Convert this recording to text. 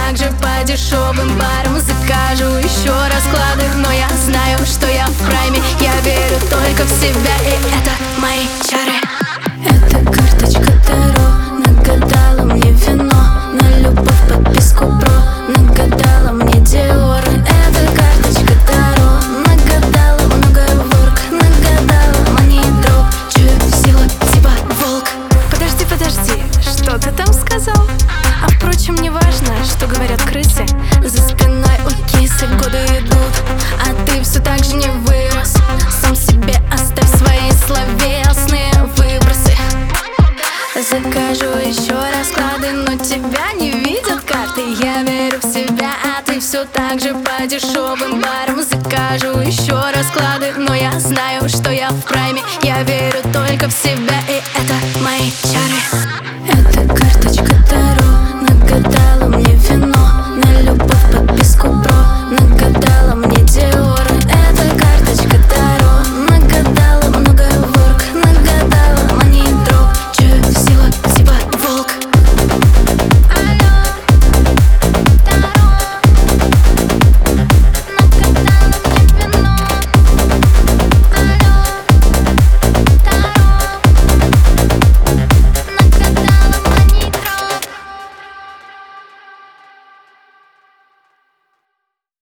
так же по дешевым барам. Закажу еще расклады, но я знаю, что я в прайме. Я верю только в себя, и это мои чары. Это карточка Таро нагадала мне вино, на любовь подписку бро нагадала мне Диор. Это карточка Таро нагадала много ворк, нагадала мани дроп. Чую силу типа волк. Подожди, что ты там сказал? А впрочем, не важно, что говорят крысы. За спиной у кисы годы идут, а ты все так же не вырос. Сам себе оставь свои словесные выбросы. Закажу еще расклады, но тебя не видят карты. Я верю в себя, а ты все так же по дешевым барам. Закажу еще расклады, но я знаю, что я в прайме. Я верю только в себя.